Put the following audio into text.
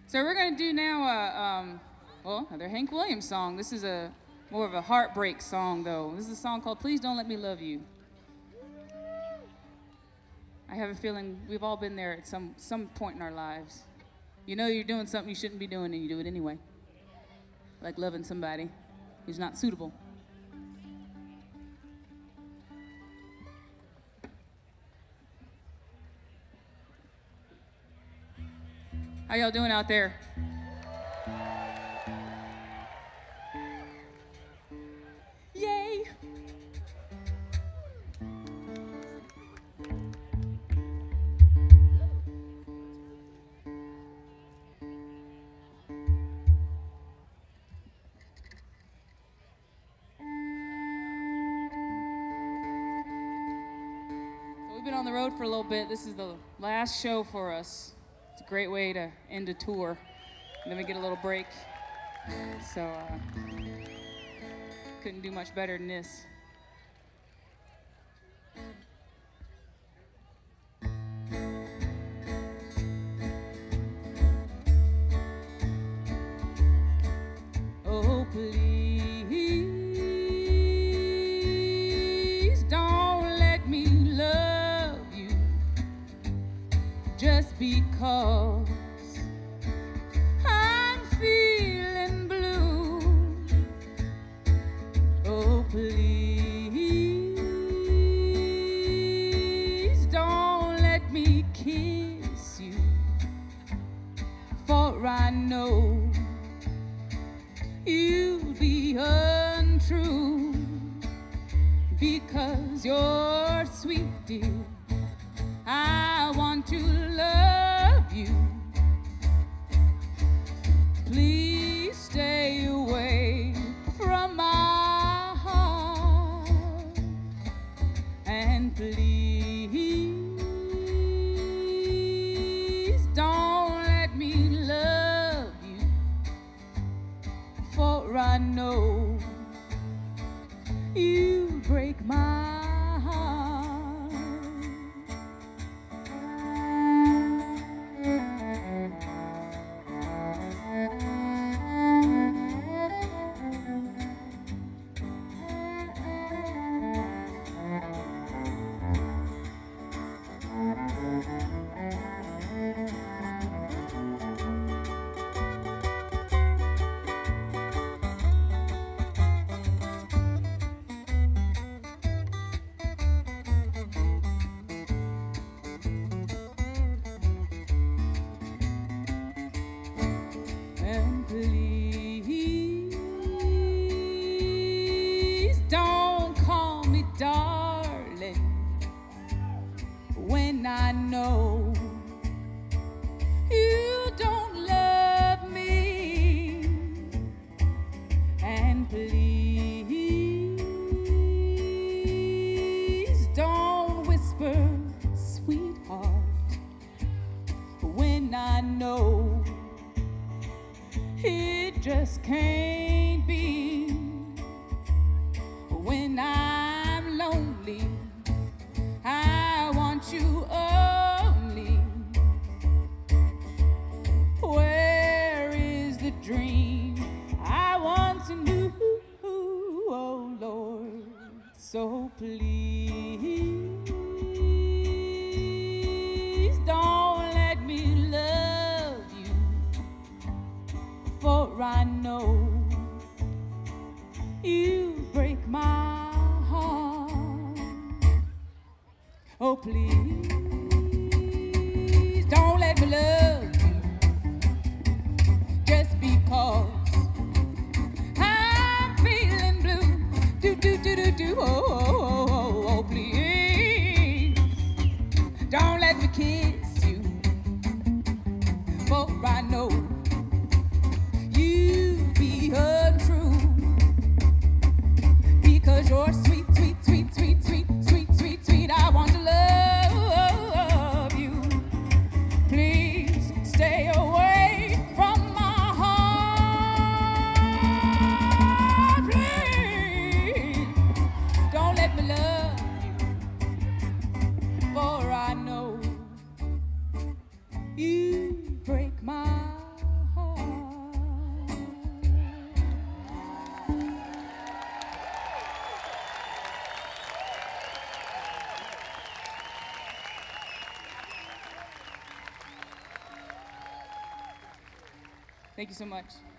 So we're gonna do now another Hank Williams song. This is a more of a heartbreak song, though. This is a song called "Please Don't Let Me Love You." I have a feeling we've all been there at some point in our lives. You know you're doing something you shouldn't be doing, and you do it anyway. Like loving somebody who's not suitable. How y'all doing out there? Yay! So we've been on the road for a little bit. This is the last show for us. It's a great way to end a tour. And then we get a little break. So, couldn't do much better than this. Oh, please don't let me love you just because I'm feeling blue. Oh, please don't let me kiss you, for I know you'll be untrue, because you're sweet, dear. I want to love you. Please stay away from my heart, and please don't let me love you, for I know you break my heart. And please don't call me darling when I know you don't love me. And please don't whisper sweetheart when I know it just can't be. When I'm lonely, I want you only. Where is the dream I once knew? Oh Lord, so please don't let me love you, for I know you break my heart. Oh, please don't let me love you just because I'm feeling blue. Do do do do do. Oh, oh, oh, oh, oh, please don't let me kiss you, for I know you be untrue, because you're sweet, sweet, sweet, sweet, sweet, sweet, sweet, sweet. I want to love Thank you so much.